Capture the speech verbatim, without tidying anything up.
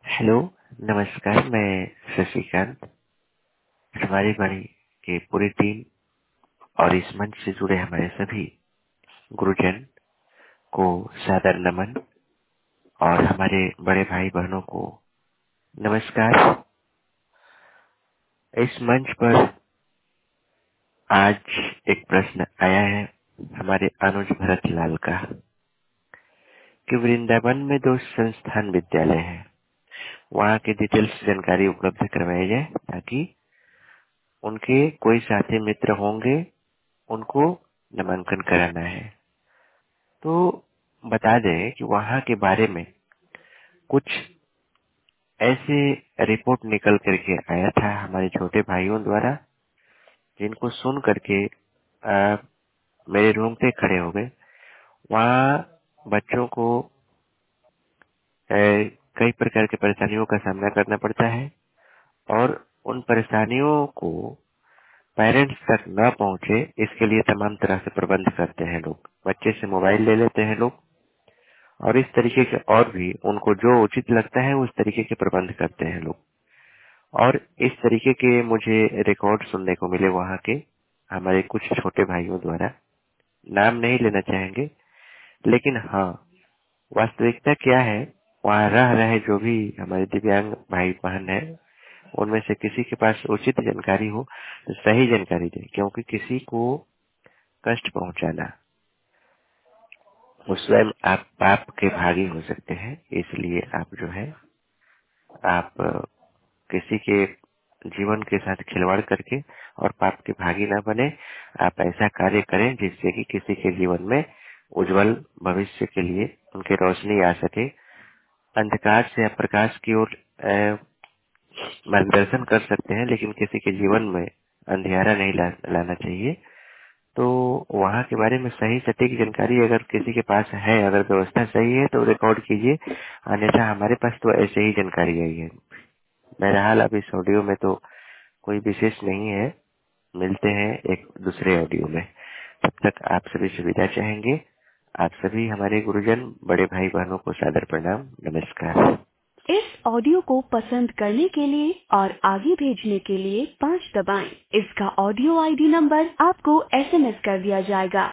Hello, नमस्कार। मैं शशिकांत हमारी बड़ी की पूरी टीम और इस मंच से जुड़े हमारे सभी गुरुजन को सादर नमन और हमारे बड़े भाई बहनों को नमस्कार। इस मंच पर आज एक प्रश्न आया है हमारे अनुज भरत लाल का कि वृंदावन में दो संस्थान विद्यालय है, वहाँ की डिटेल्स जानकारी उपलब्ध करवाई जाए ताकि उनके कोई साथी मित्र होंगे, उनको नामांकन कराना है। तो बता दें कि वहाँ के बारे में कुछ ऐसे रिपोर्ट निकल करके आया था हमारे छोटे भाइयों द्वारा, जिनको सुन करके आ, मेरे रूम पे खड़े हो गए। वहाँ बच्चों को आ, कई प्रकार की परेशानियों का सामना करना पड़ता है और उन परेशानियों को पेरेंट्स तक न पहुंचे, इसके लिए तमाम तरह से प्रबंध करते हैं लोग। बच्चे से मोबाइल ले लेते हैं लोग और इस तरीके के और भी उनको जो उचित लगता है उस तरीके के प्रबंध करते हैं लोग। और इस तरीके के मुझे रिकॉर्ड सुनने को मिले वहाँ के हमारे कुछ छोटे भाइयों द्वारा। नाम नहीं लेना चाहेंगे, लेकिन हाँ, वास्तविकता क्या है, वहाँ रह रहे जो भी हमारे दिव्यांग भाई बहन है, उनमें से किसी के पास उचित जानकारी हो तो सही जानकारी दें, क्योंकि किसी को कष्ट पहुंचाना वो स्वयं आप पाप के भागी हो सकते हैं। इसलिए आप जो है आप अ, किसी के जीवन के साथ खिलवाड़ करके और पाप के भागी ना बने। आप ऐसा कार्य करें जिससे कि किसी के जीवन में उज्जवल भविष्य के लिए उनके रोशनी आ सके। अंधकार से आप प्रकाश की ओर अ, मार्गदर्शन कर सकते हैं, लेकिन किसी के जीवन में अंधियारा नहीं ला, लाना चाहिए। तो वहाँ के बारे में सही सटीक जानकारी अगर किसी के पास है, अगर व्यवस्था सही है तो रिकॉर्ड कीजिए, अन्यथा हमारे पास तो ऐसे ही जानकारी आई है। बहरहाल अब इस ऑडियो में तो कोई विशेष नहीं है, मिलते हैं एक दूसरे ऑडियो में। तब तक आप सभी सुविधा चाहेंगे। आप सभी हमारे गुरुजन बड़े भाई बहनों को सादर प्रणाम, नमस्कार। इस ऑडियो को पसंद करने के लिए और आगे भेजने के लिए पाँच दबाएं। इसका ऑडियो आईडी नंबर आपको एसएमएस कर दिया जाएगा।